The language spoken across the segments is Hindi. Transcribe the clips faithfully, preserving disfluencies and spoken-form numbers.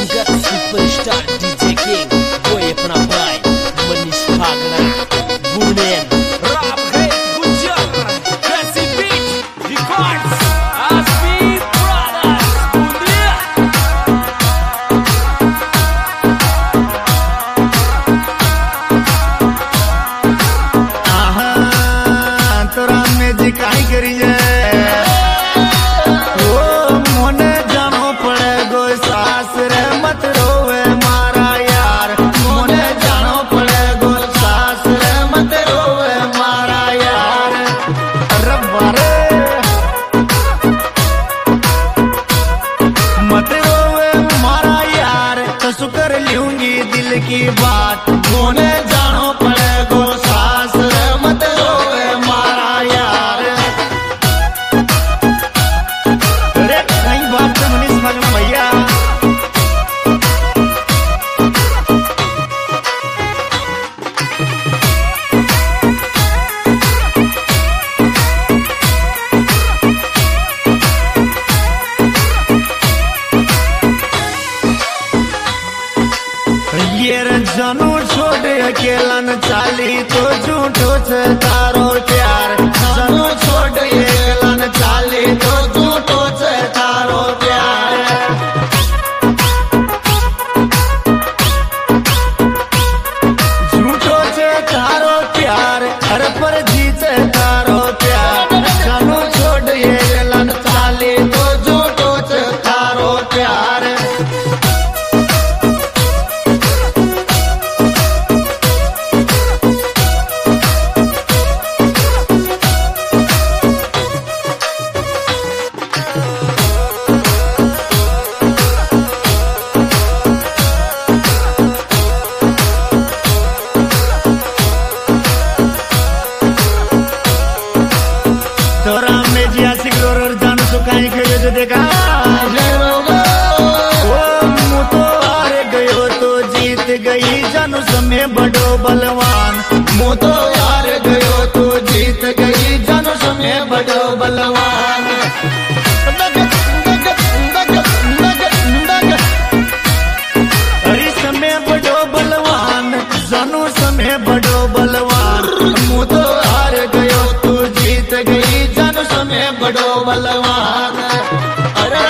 जगत सुपरस्टार डीजे किंग वो अपना भाई मनीष भागना बुनेन रैप है गुजर कैसी बीट रिकॉर्ड्स आसमी ब्रदर्स बुंदिया आहा तोरा में जी काई करी है कर लूंगी दिल की बात मोने जानो पड़ेगो सास रे मत रोवे मारा यार। अरे कहीं बात से मनीष भागना भैया जानू छोड़ अकेला न चाली तो झूठो से तारो प्यार जानू छोड़ अकेला न चाली तो झूठो से तारो प्यार। झूठो से तारो प्यार हर पर जी से तारो प्यार जानू छोड़ अकेला न चाली तो झूठो से तारो प्यार। तोरा में जिया सिक्योर जान सुकाई के जो देखा ओ मु तो हार गयो तो जीत गई जानू समय बड़ो बलवान मु तो हार गयो तो जीत गई जानू समय बड़ो बलवान। अरे समय बड़ो बलवान जानू समय बड़ो बलवान मु तो हार गयो तू जीत गई जानू समय बड़ो बलवान। अरे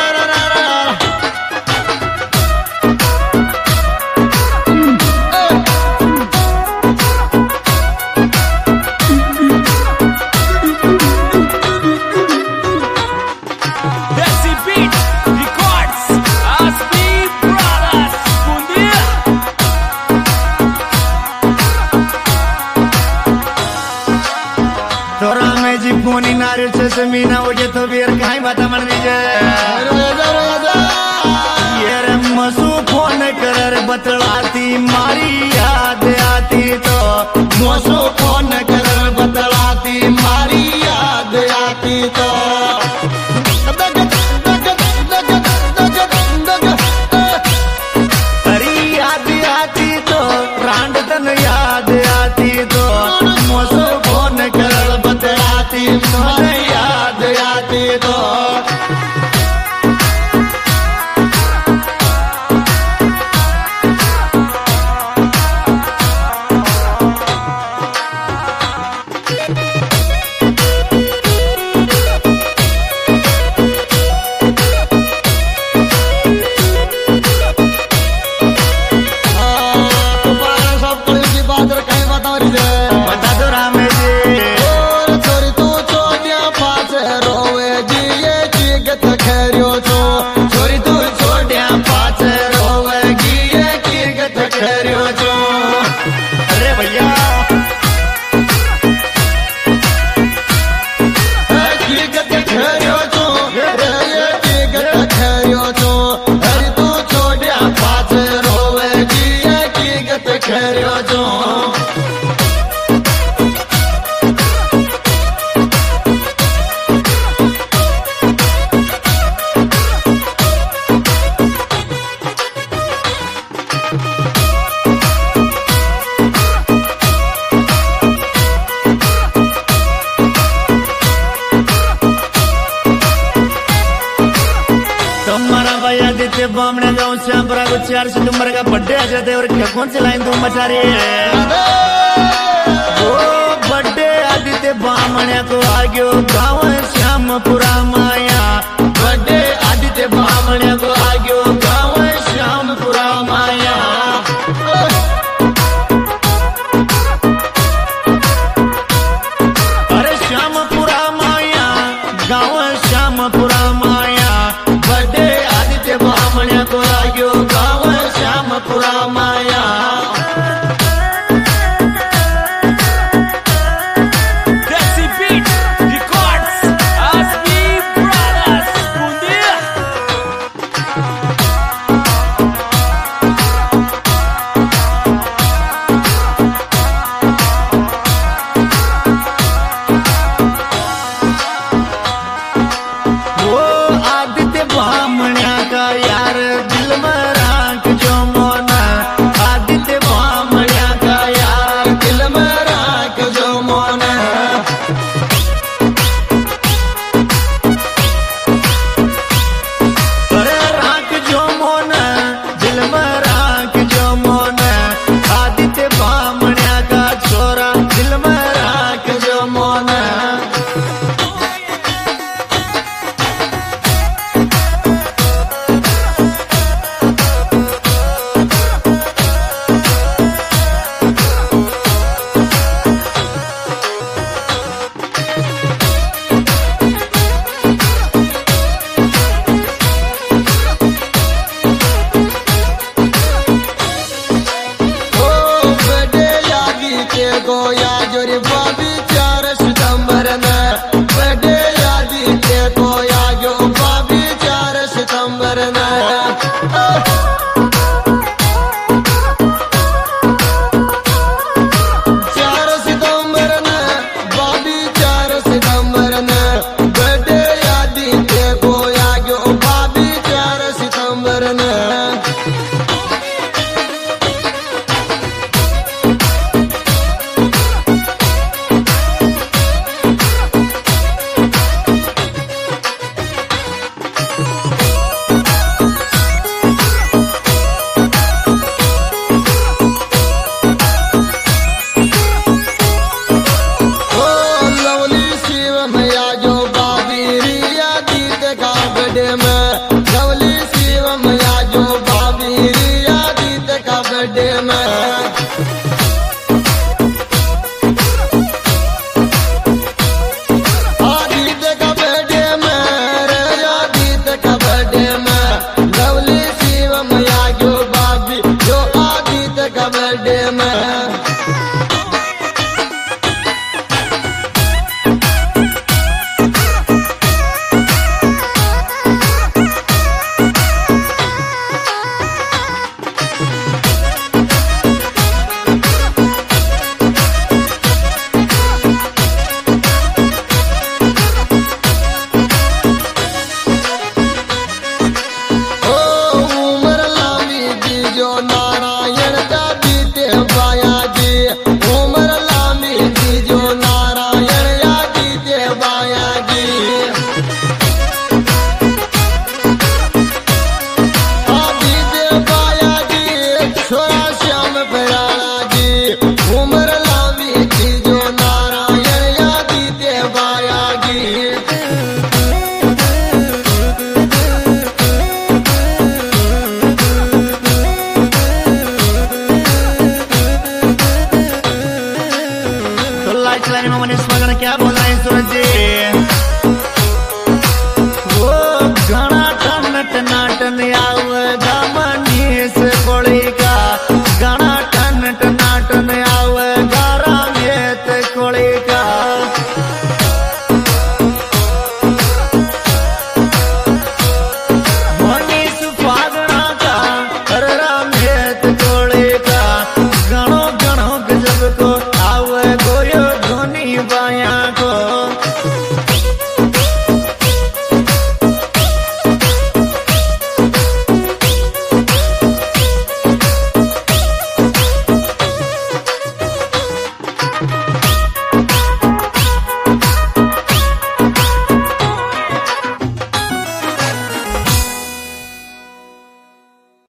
कैसी बीट रिकॉर्ड्स आसमी ब्रदर्स बुंदिया तोरा में जी फोनी नारे से समीना वजे तो बेर काई बात मन रीजे ये रे मसू फोन कर बतलाती मारी याद आती तो मसू फोन कर बतलाती मारी याद आती तो अरे याद आती तो रांडतन याद आती तो मसू फोन कर बतलाती मारी याद आती तो। बता दो राम जी छोरी तू छोड़िया पास रोवेगी ये चीगत खरियो छो छोरी तू छोड़िया पास रोवेगी ये चीगत खरियो छो। अरे भैया चीगत खरियो छो ये चीगत खरियो छो अरे तू छोड़िया पास रोवेगी ये चीगत खरियो छो। बामने जाऊं श्याम छोरा को चार सितंबर का बर्थडे आ जाते और क्या कौन सी लाइन तुम मचा रही है? ओ बर्थडे आदित्य बामण्या को आग्यो गाँव श्यामपुरा माया, बर्थडे आदित्य बामण्या को